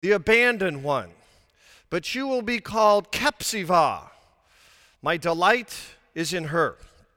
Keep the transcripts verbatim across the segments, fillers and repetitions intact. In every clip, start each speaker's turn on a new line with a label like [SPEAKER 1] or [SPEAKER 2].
[SPEAKER 1] the abandoned one, but you will be called Kepsiva. My delight is in her.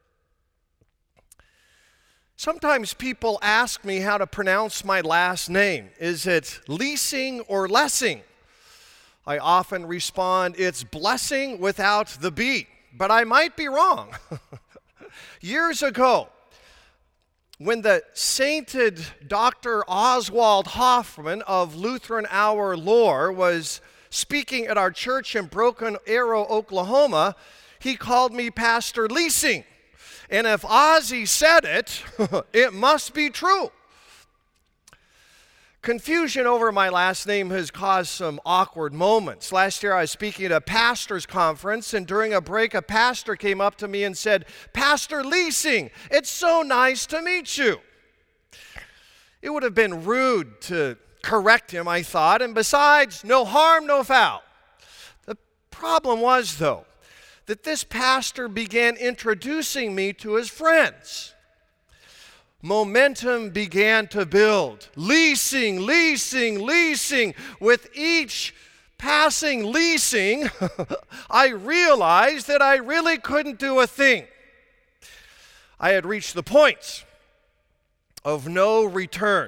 [SPEAKER 1] Sometimes people ask me how to pronounce my last name. Is it Leasing or Lessing? I often respond, it's blessing without the B, but I might be wrong. Years ago, when the sainted Doctor Oswald Hoffman of Lutheran Hour Lore was speaking at our church in Broken Arrow, Oklahoma, he called me Pastor Leasing. And if Ozzy said it, it must be true. Confusion over my last name has caused some awkward moments. Last year I was speaking at a pastor's conference, and during a break a pastor came up to me and said, "Pastor Leasing, it's so nice to meet you." It would have been rude to correct him, I thought, and besides, no harm, no foul. The problem was, though, that this pastor began introducing me to his friends. Momentum began to build. Leasing, leasing, leasing. With each passing leasing, I realized that I really couldn't do a thing. I had reached the point of no return.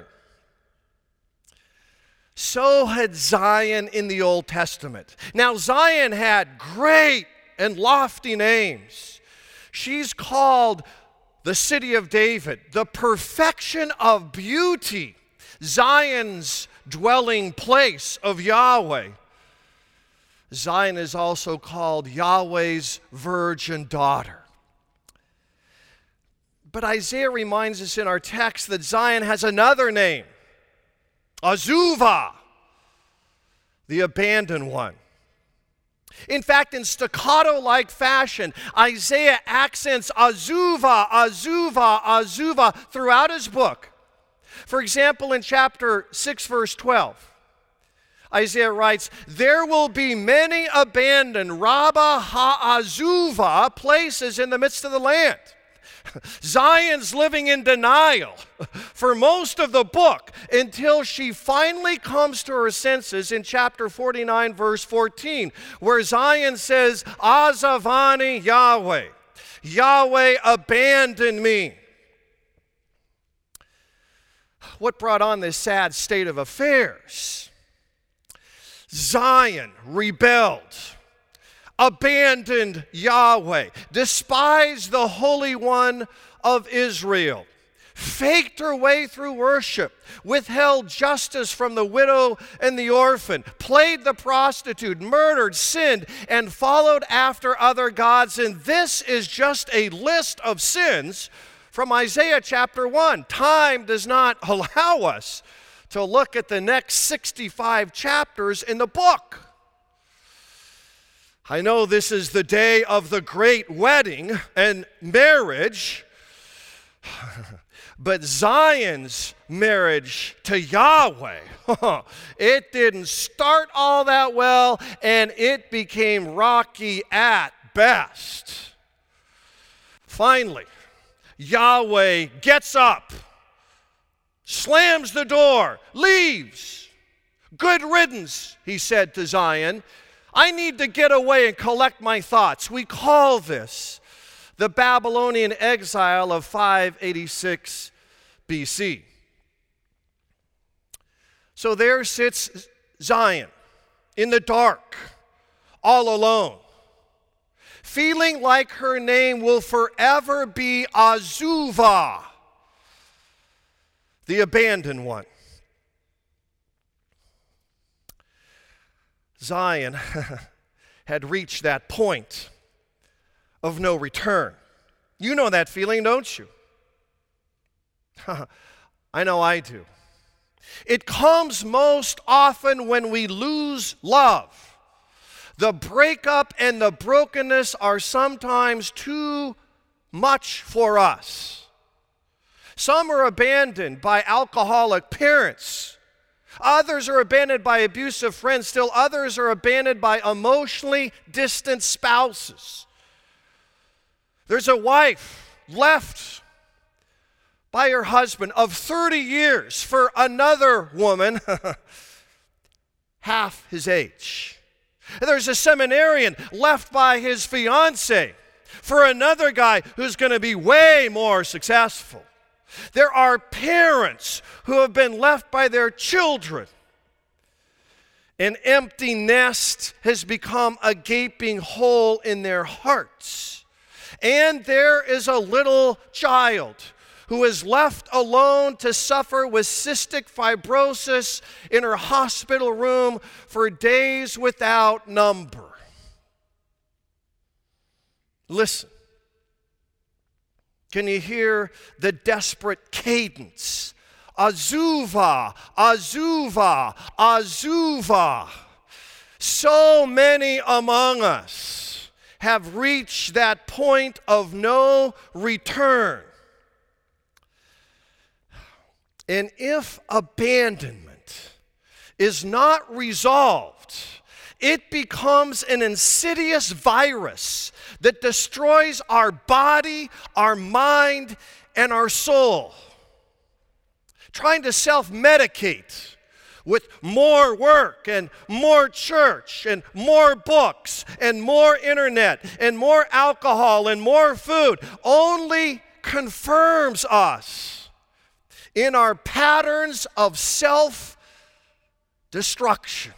[SPEAKER 1] So had Zion in the Old Testament. Now, Zion had great and lofty names. She's called the city of David, the perfection of beauty, Zion's dwelling place of Yahweh. Zion is also called Yahweh's virgin daughter. But Isaiah reminds us in our text that Zion has another name, Azuvah, the abandoned one. In fact, in staccato-like fashion, Isaiah accents Azuvah, Azuvah, Azuvah throughout his book. For example, in chapter six, verse twelve, Isaiah writes, "There will be many abandoned Rabbah Ha'azuvah places in the midst of the land." Zion's living in denial for most of the book until she finally comes to her senses in chapter forty-nine, verse fourteen, where Zion says, "Azavani Yahweh, Yahweh abandoned me." What brought on this sad state of affairs? Zion rebelled, abandoned Yahweh, despised the Holy One of Israel, faked her way through worship, withheld justice from the widow and the orphan, played the prostitute, murdered, sinned, and followed after other gods. And this is just a list of sins from Isaiah chapter one. Time does not allow us to look at the next sixty-five chapters in the book. I know this is the day of the great wedding and marriage, but Zion's marriage to Yahweh, it didn't start all that well, and it became rocky at best. Finally, Yahweh gets up, slams the door, leaves. "Good riddance," he said to Zion. "I need to get away and collect my thoughts." We call this the Babylonian exile of five eighty-six B C. So there sits Zion in the dark, all alone, feeling like her name will forever be Azuvah, the abandoned one. Zion had reached that point of no return. You know that feeling, don't you? I know I do. It comes most often when we lose love. The breakup and the brokenness are sometimes too much for us. Some are abandoned by alcoholic parents. Others are abandoned by abusive friends. Still others are abandoned by emotionally distant spouses. There's a wife left by her husband of thirty years for another woman half his age. There's a seminarian left by his fiancée for another guy who's going to be way more successful. There are parents who have been left by their children. An empty nest has become a gaping hole in their hearts. And there is a little child who is left alone to suffer with cystic fibrosis in her hospital room for days without number. Listen. Can you hear the desperate cadence? Azuva, Azuva, Azuva. So many among us have reached that point of no return. And if abandonment is not resolved, it becomes an insidious virus that destroys our body, our mind, and our soul. Trying to self-medicate with more work and more church and more books and more internet and more alcohol and more food only confirms us in our patterns of self-destruction.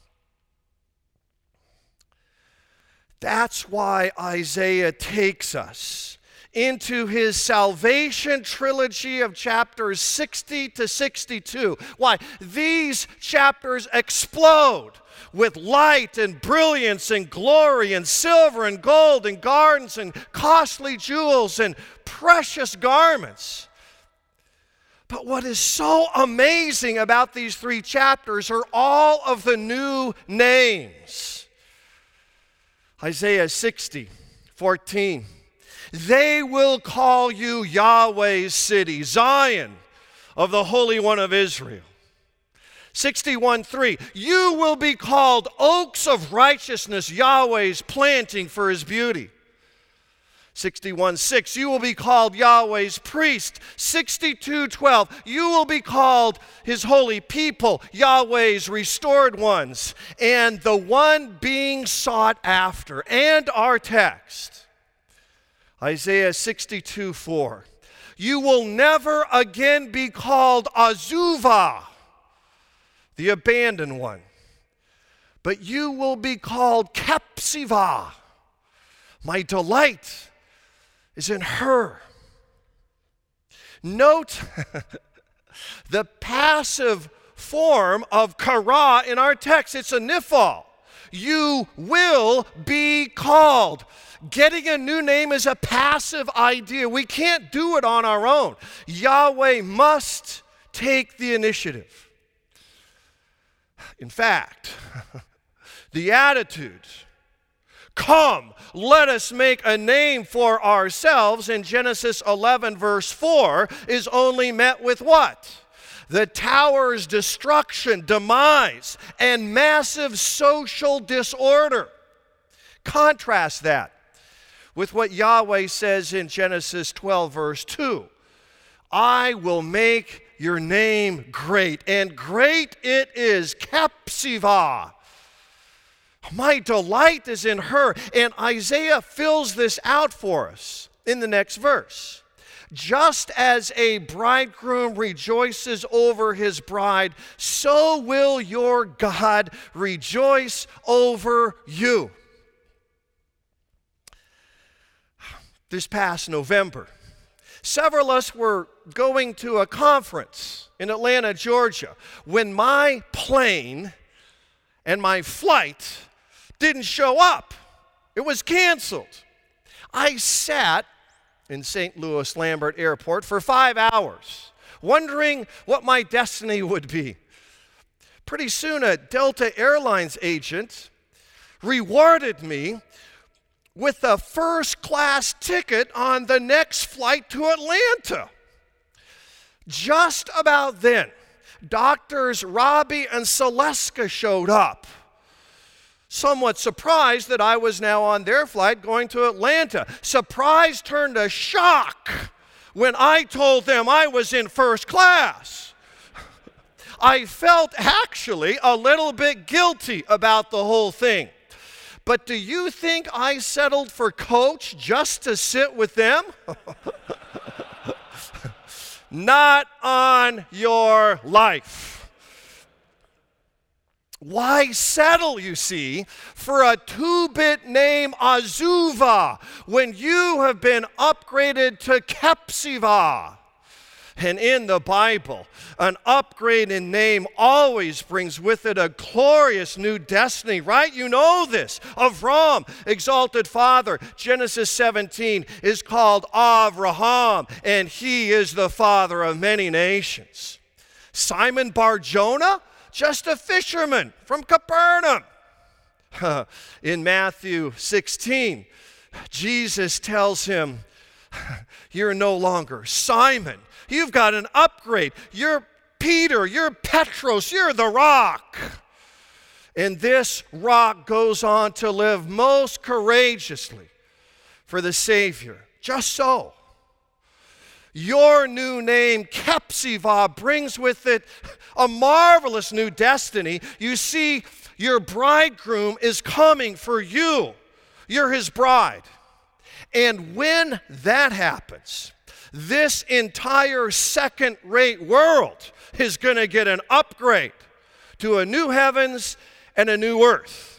[SPEAKER 1] That's why Isaiah takes us into his salvation trilogy of chapters sixty to sixty-two. Why? These chapters explode with light and brilliance and glory and silver and gold and gardens and costly jewels and precious garments. But what is so amazing about these three chapters are all of the new names. Isaiah sixty, fourteen. They will call you Yahweh's city, Zion of the Holy One of Israel. sixty-one, three. You will be called oaks of righteousness, Yahweh's planting for his beauty. sixty-one, six. You will be called Yahweh's priest. sixty-two, twelve. You will be called his holy people, Yahweh's restored ones, and the one being sought after. And our text, Isaiah sixty-two, four. You will never again be called Azuvah, the abandoned one, but you will be called Kepsivah. My delight is in her. Note the passive form of kara in our text. It's a nifal. You will be called. Getting a new name is a passive idea. We can't do it on our own. Yahweh must take the initiative. In fact, the attitude, come, let us make a name for ourselves, in Genesis eleven, verse four, is only met with what? The tower's destruction, demise, and massive social disorder. Contrast that with what Yahweh says in Genesis twelve, verse two. I will make your name great, and great it is, Kepsivah. My delight is in her. And Isaiah fills this out for us in the next verse. Just as a bridegroom rejoices over his bride, so will your God rejoice over you. This past November, several of us were going to a conference in Atlanta, Georgia, when my plane and my flight didn't show up. It was canceled. I sat in Saint Louis Lambert Airport for five hours, wondering what my destiny would be. Pretty soon, a Delta Airlines agent rewarded me with a first-class ticket on the next flight to Atlanta. Just about then, Doctors Robbie and Celestka showed up, somewhat surprised that I was now on their flight going to Atlanta. Surprise turned to shock when I told them I was in first class. I felt actually a little bit guilty about the whole thing. But do you think I settled for Coach just to sit with them? Not on your life. Why settle, you see, for a two-bit name Azuva when you have been upgraded to Kepsiva? And in the Bible, an upgrade in name always brings with it a glorious new destiny, right? You know this. Avram, exalted father, Genesis seventeen, is called Avraham, and he is the father of many nations. Simon Bar-Jonah, just a fisherman from Capernaum. In Matthew sixteen, Jesus tells him, you're no longer Simon. You've got an upgrade. You're Peter. You're Petros. You're the rock. And this rock goes on to live most courageously for the Savior. Just so. Your new name, Kepsiva, brings with it a marvelous new destiny. You see, your bridegroom is coming for you. You're his bride. And when that happens, this entire second-rate world is going to get an upgrade to a new heavens and a new earth.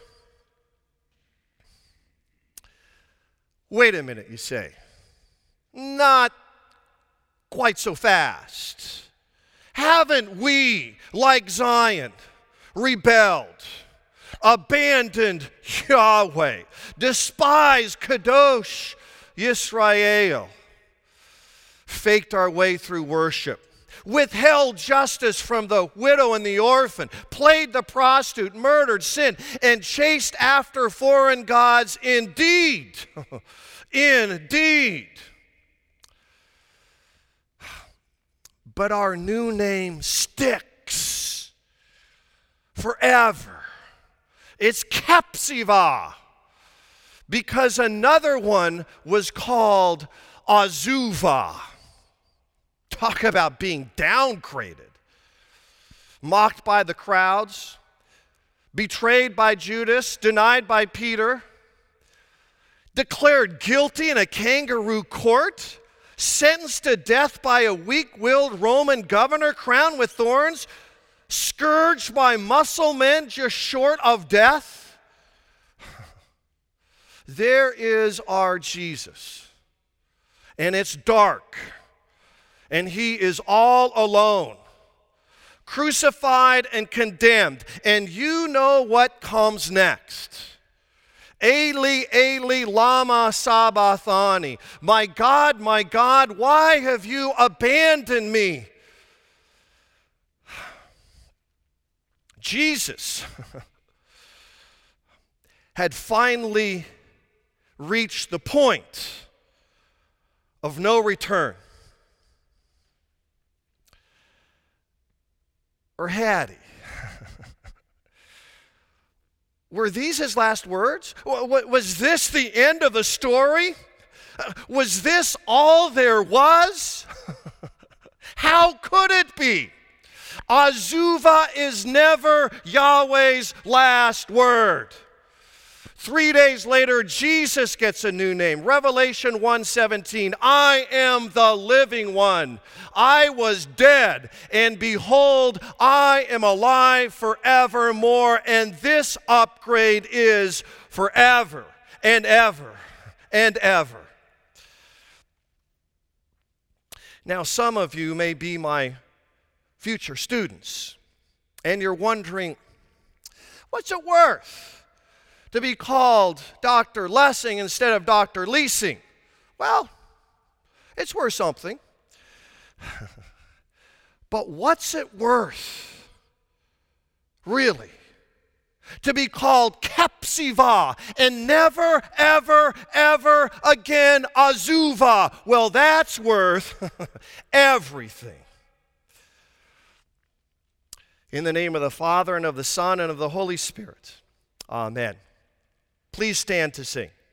[SPEAKER 1] Wait a minute, you say. Not quite so fast. Haven't we, like Zion, rebelled, abandoned Yahweh, despised Kadosh Yisrael, faked our way through worship, withheld justice from the widow and the orphan, played the prostitute, murdered, sinned, and chased after foreign gods indeed? Indeed. But our new name sticks forever. It's Kepsiva, because another one was called Azuva. Talk about being downgraded. Mocked by the crowds, betrayed by Judas, denied by Peter, declared guilty in a kangaroo court, sentenced to death by a weak-willed Roman governor, crowned with thorns, scourged by muscle men just short of death. There is our Jesus, and it's dark, and he is all alone, crucified and condemned, and you know what comes next. Eli, Eli, lama sabachthani. My God, my God, why have you abandoned me? Jesus had finally reached the point of no return. Or had he? Were these his last words? Was this the end of the story? Was this all there was? How could it be? Azuva is never Yahweh's last word. Three days later, Jesus gets a new name. Revelation one seventeen, I am the living one. I was dead, and behold, I am alive forevermore, and this upgrade is forever and ever and ever. Now, some of you may be my future students, and you're wondering, what's it worth to be called Doctor Lessing instead of Doctor Leasing? Well, it's worth something. But what's it worth, really, to be called Kepsiva and never, ever, ever again Azuva? Well, that's worth everything. In the name of the Father, and of the Son, and of the Holy Spirit. Amen. Please stand to sing.